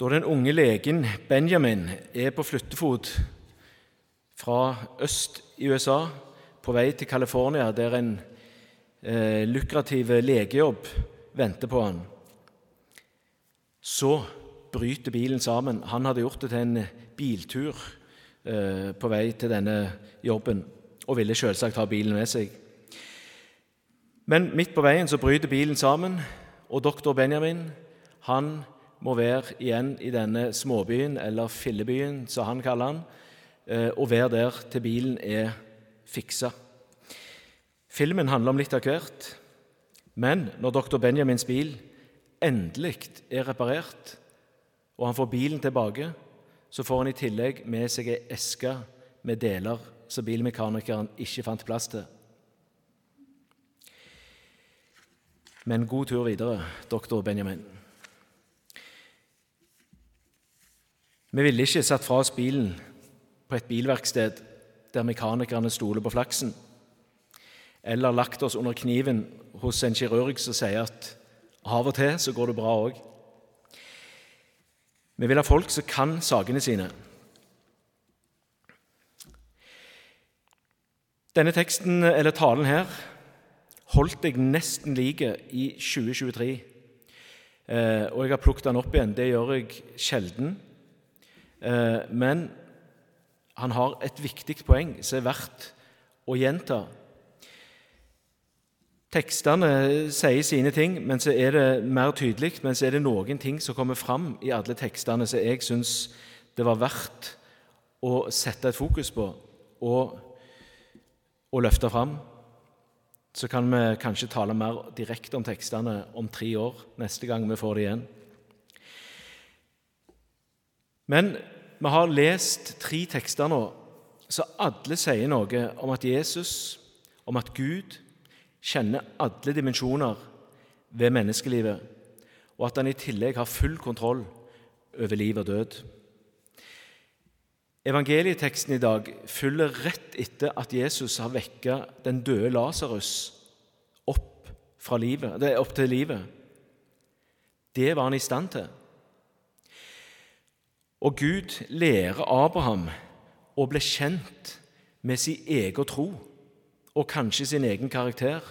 Da den unge legen Benjamin på flyttefot fra øst i USA på vei til California, der en lukrativ legejobb venter på han, så bryter bilen sammen. Han hadde gjort det til en biltur på vei til denne jobben, og ville selvsagt ha bilen med seg. Men midt på veien så bryter bilen sammen, og doktor Benjamin, han må være igjen i denne småbyen, eller fillebyen, som han kaller han, og være der til bilen fikset. Filmen handler om litt av hvert, men når doktor Benjamins bil endelig reparert, og han får bilen tilbake, så får han i tillegg med seg en eske med deler som bilmekanikeren ikke fant plass til. Men god tur videre, doktor Benjamin. Vi ville ikke satt fra oss bilen på et bilverksted der mekanikerne stoler på flaksen, eller lagt oss under kniven hos en kirurg som sier at av og til så går det bra også. Vi vil ha folk som kan sakene sine. Denne teksten, eller talen her, holdt jeg nesten like i 2023, og jeg har plukket den opp igjen. Det gjør jeg sjelden, men han har et viktig poeng som verdt å gjenta. Tekstene sier sine ting, men så det mer tydelig, men så det noen ting som kommer fram i alle tekstene som jeg synes det var verdt å sette et fokus på og løfte fram. Så kan vi kanskje tale mer direkte om tekstene om 3 år, neste gang vi får det igjen. Men vi har lest 3 tekster nå, så alle sier noe om at Jesus, om at Gud kjenner alle dimensjoner ved menneskelivet, og at han i tillegg har full kontroll over liv og død. Evangelieteksten i dag følger rett etter at Jesus har vekket den døde Lazarus opp til livet. Det var han i stand til. Og Gud lærer Abraham å bli kjent med sin egen tro, og kanskje sin egen karakter.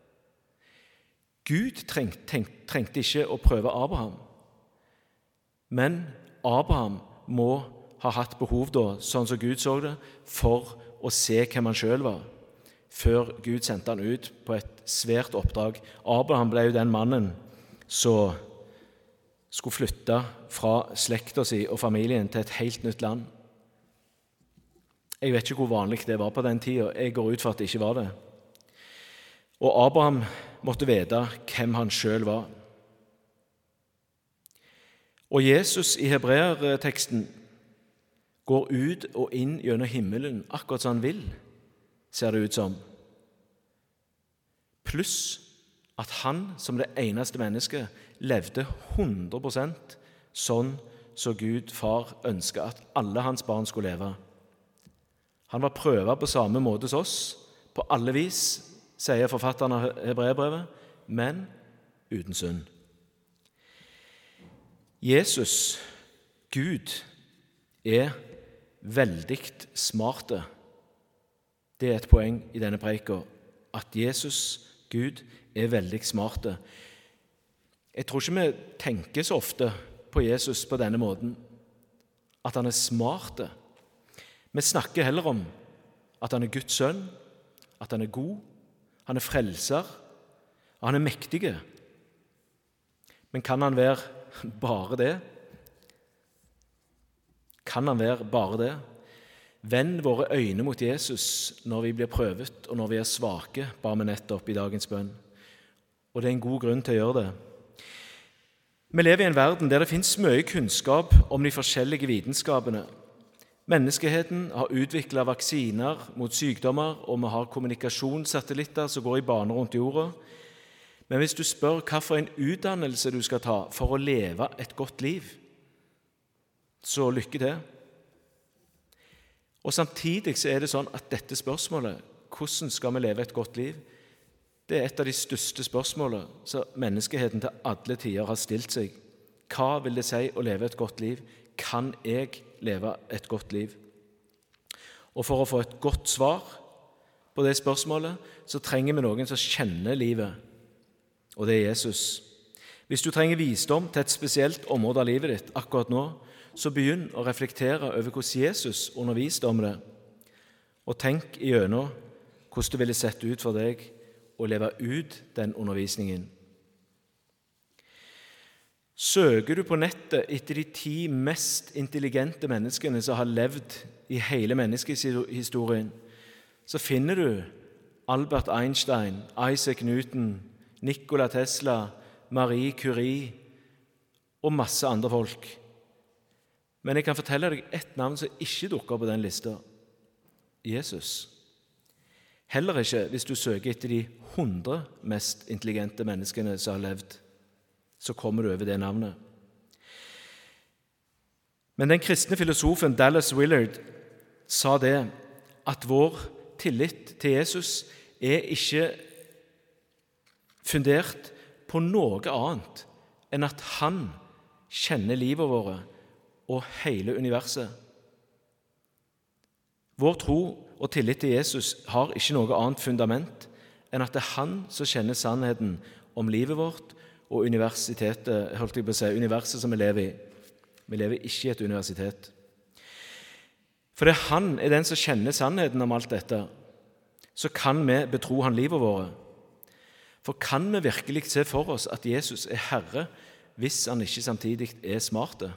Gud trengte ikke å prøve Abraham, men Abraham må ha hatt behov da, sånn som Gud så det, for å se hvem han selv var, før Gud sendte han ut på et svært oppdrag. Abraham ble jo den mannen som skulle flytte fra slekta si og familien til et helt nytt land. Jeg vet ikke hvor vanlig det var på den tiden. Jeg går ut for at det ikke var det. Og Abraham måtte vite hvem han selv var. Og Jesus i Hebreerteksten går ut og inn gjennom himmelen akkurat som han vil, ser det ut som. Pluss at han som det eneste mennesket levde 100% sånn som Gud far ønsket at alle hans barn skulle leve. Han var prøvet på samme måte som oss, på alle vis, sier forfatteren av Hebreerbrevet, men uten synd. Jesus, Gud, veldig smarte. Det et poeng i denne preken, at Jesus, Gud, veldig smarte. Jeg tror ikke vi tenker så ofte på Jesus på denne måten, at han smarte. Vi snakker heller om at han Guds sønn, at han god, han frelser, og han mektig. Men kan han være bare det? Kan han være bare det? Vend våre øyne mot Jesus når vi blir prøvet, og når vi svake, ba vi nettopp i dagens bønn. Og det en god grunn til å gjøre det. Vi lever i en verden der det finnes mye kunnskap om de forskjellige vitenskapene. Menneskeheten har utviklet vaksiner mot sykdommer, og vi har kommunikasjonssatellitter som går i bane rundt jorda. Men hvis du spør hva for en utdannelse du skal ta for å leve et godt liv, så lykke til. Og samtidig så det sånn at dette spørsmålet, hvordan skal vi leve et godt liv, det et av de største spørsmålene som menneskeheten til alle tider har stilt seg. Hva vil det si å leve et godt liv? Kan jeg leve et godt liv? Og for å få et godt svar på det spørsmålet, så trenger vi noen som kjenner livet, og det er Jesus. Hvis du trenger visdom til et spesielt område av livet ditt akkurat nå, så begynn å reflektere over hvordan Jesus underviste om det, og tenk igjennom hvordan det ville sett ut for deg å leve ut den undervisningen. Søker du på nettet etter de 10 mest intelligente menneskene som har levd i hele menneskehistorien, så finner du Albert Einstein, Isaac Newton, Nikola Tesla, Marie Curie og masse andre folk. Men jeg kan fortelle deg et navn som ikke dukker på den lista. Jesus. Heller ikke hvis du søker etter de 100 mest intelligente menneskene som har levd, så kommer du over det navnet. Men den kristne filosofen Dallas Willard sa det, at vår tillit til Jesus er ikke fundert på noe annet enn at han kjenner livet vårt og hele universet. Vår tro og tillit til Jesus har ikke noe annet fundament enn at det er han som kjenner sannheten om livet vårt og universitetet, universet som vi lever i. Vi lever ikke i et universitet. Fordi han er den som kjenner sannheten om alt dette, så kan vi betro han livet vårt. For kan vi virkelig se for oss at Jesus er Herre hvis han ikke samtidig er smarte?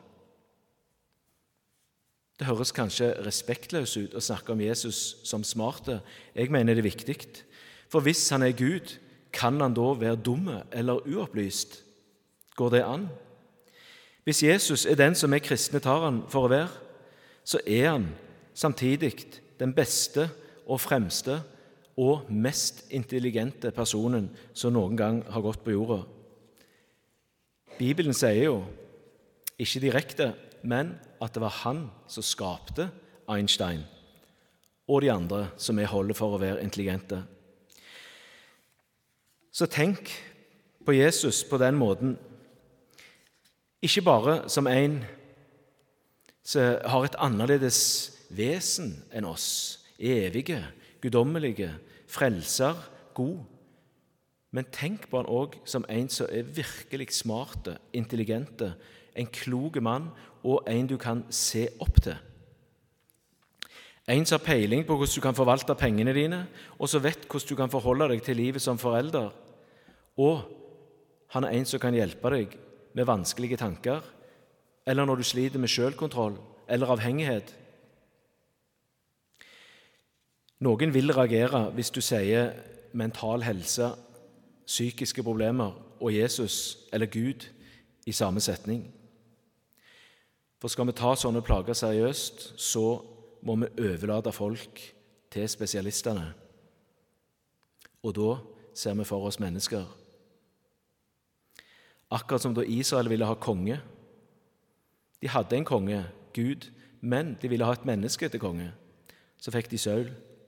Det høres kanskje respektløst ut å snakke om Jesus som smarte. Jeg mener det er viktig. For hvis han er Gud, kan han da være dumme eller uopplyst? Går det an? Hvis Jesus er den som vi kristne tar han for å være, så er han samtidig den beste og fremste og mest intelligente personen som noen gang har gått på jorda. Bibelen sier jo, ikke direkte, men at det var han som skapte Einstein og de andre som vi holder for å være intelligente. Så tenk på Jesus på den måten, ikke bare som en som har et annerledes vesen enn oss, evige, guddommelige, frelser, god, men tenk på han også som en som er virkelig smarte, intelligente, en klok mann og en du kan se opp til. En som har peiling på hvordan du kan forvalte pengene dine, og som vet hvordan du kan forholde deg til livet som forelder. Og han er en som kan hjelpe deg med vanskelige tanker, eller når du sliter med selvkontroll eller avhengighet. Noen vil reagere hvis du sier mental helse, psykiske problemer og Jesus eller Gud i samme setning. For skal vi ta sånne plager seriøst, så må vi overlate folk til spesialistene. Og da ser vi for oss mennesker. Akkurat som da Israel ville ha konge. De hadde en konge, Gud, men de ville ha et menneske til konge. Så fikk de Saul.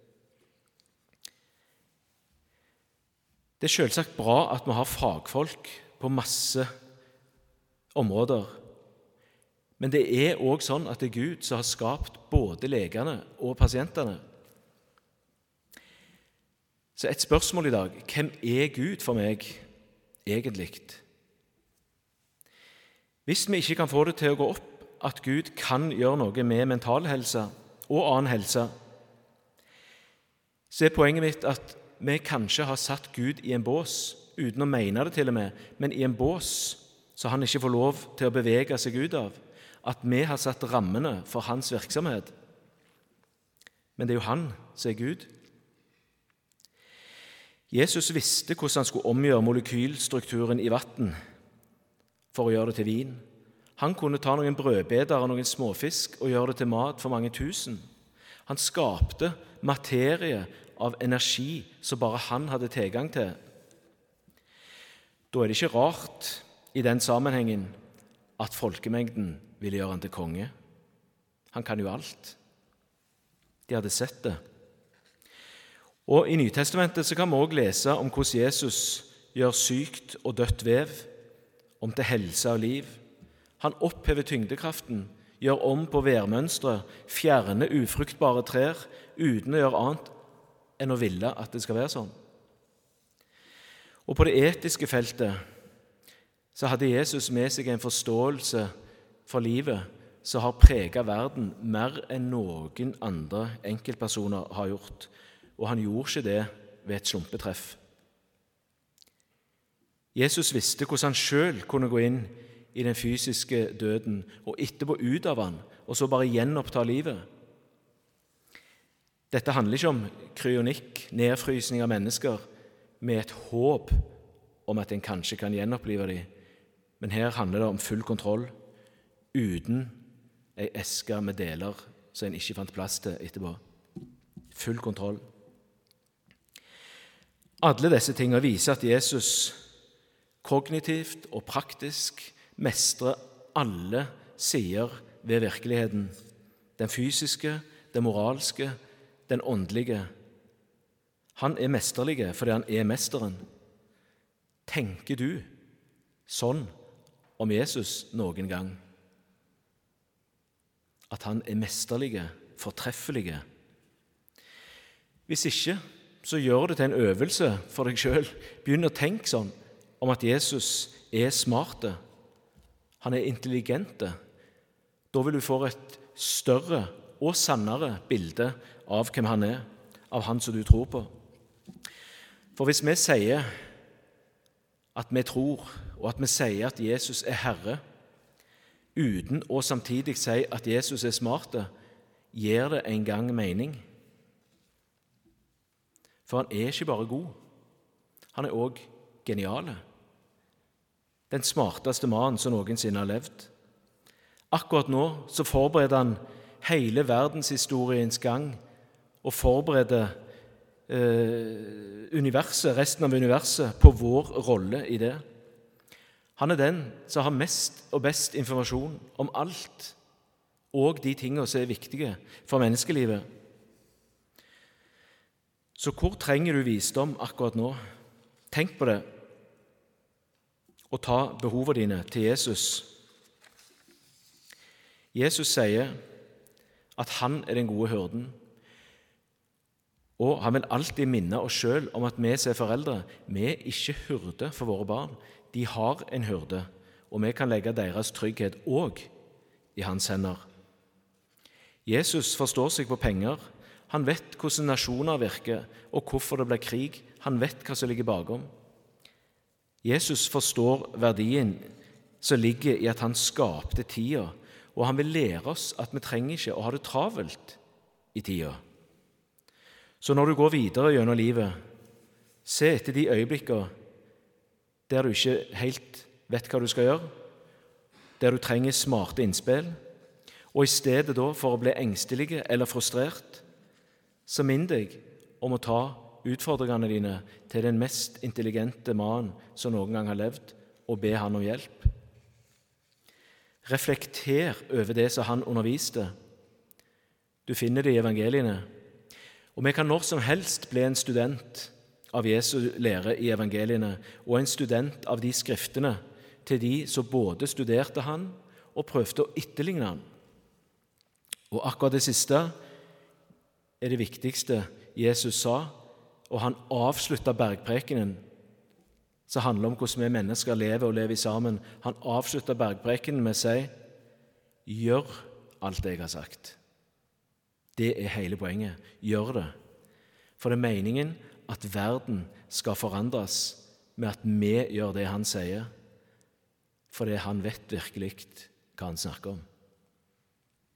Det er selvsagt bra at vi har fagfolk på masse områder, men det er også sånn at det er Gud som har skapt både legene og pasientene. Så et spørsmål i dag, hvem er Gud for meg egentlig? Hvis vi ikke kan få det til å gå opp at Gud kan gjøre noe med mental helse og annen helse, så er poenget mitt at vi kanskje har satt Gud i en bås, uten å mene det til og med, men i en bås så han ikke får lov til å bevege seg ut av, at vi har satt rammene for hans virksomhet. Men det er jo han som er Gud. Jesus visste hvordan han skulle omgjøre molekylstrukturen i vann for å gjøre det til vin. Han kunne ta noen brødbeder og noen småfisk og gjøre det til mat for mange tusen. Han skapte materie av energi som bare han hadde tilgang til. Da er det ikke rart i den sammenhengen at folkemengden ville gjøre han til konge. Han kan jo alt. De hadde sett det. Og i Nytestamentet så kan vi også lese om hvordan Jesus gjør sykt og dødt vev om til helse og liv, Han opphever tyngdekraften, gjør om på værmønstre, fjerner ufruktbare trær uten å gjøre annet enn å ville at det skal være sånn. Og på det etiske feltet så hadde Jesus med seg en forståelse for livet som har preget verden mer enn noen andre enkeltpersoner har gjort, og han gjorde ikke det ved et slumpetreff. Jesus visste hvordan han selv kunne gå inn i den fysiske døden og etterpå ut av han, og så bare gjenoppta livet. Dette handler ikke om kryonikk, nedfrysning av mennesker, med et håp om at en kanskje kan gjenopplive dem, men her handler det om full kontroll, uten ei eske med deler som en ikke fant plass til etterpå. Full kontroll. Alle disse tingene viser at Jesus kognitivt og praktisk mestrer alle sider ved virkeligheten. Den fysiske, den moralske, den åndelige. Han er mesterlig fordi han er mesteren. Tenker du sånn om Jesus noen gang? At han er mesterlig, fortreffelig? Hvis ikke, så gjør det til en øvelse for deg selv. Begynn å tenke sånn om at Jesus er smarte. Han er intelligente. Da vil du få et større og sannere bilde av hvem han er, av han som du tror på. For hvis vi sier at vi tror, og at vi sier at Jesus er Herre, uten å samtidig si at Jesus er smarte, gir det en gang mening. For han er ikke bare god, han er også geniale. Den smarteste mannen som noensinne har levd. Akkurat nå så forbereder han hele verdenshistoriens gang og forbereder resten av universet på vår rolle i det. Han er den som har mest og best informasjon om alt, og de tingene som er viktige for menneskelivet. Så hvor trenger du visdom akkurat nå? Tenk på det, og ta behovene dine til Jesus. Jesus sier at han er den gode hyrden, og han vil alltid minne oss selv om at vi som er foreldre, vi er ikke hyrde for våre barn. De har en hyrde, og vi kan legge deres trygghet også i hans hender. Jesus forstår seg på penger. Han vet hvordan nasjoner virker, og hvorfor det blir krig. Han vet hva som ligger bakom. Jesus forstår verdien som ligger i at han skapte tida, og han vil lære oss at vi trenger ikke å ha det travelt i tida. Så når du går videre gjennom livet, se etter de øyeblikkene der du ikke helt vet hva du skal gjøre, der du trenger smarte innspill, og i stedet da for å bli engstelig eller frustrert, så minn deg om å ta utfordringene dine til den mest intelligente mannen som noen gang har levd, og be han om hjelp. Reflekter over det som han underviste. Du finner det i evangeliene. Og vi kan når som helst bli en student av Jesu lære i evangeliene, og en student av de skriftene til de som både studerte han og prøvde å etterligne han. Og akkurat det siste er det viktigste Jesus sa, og han avsluttet bergprekenen, som handler om hvordan vi mennesker lever og lever sammen. Han avsluttet bergprekenen med å si, gjør alt det jeg har sagt. Det er hele poenget. Gjør det. For det er meningen at verden skal forandres med at vi gjør det han sier, fordi han vet virkelig hva han snakker om.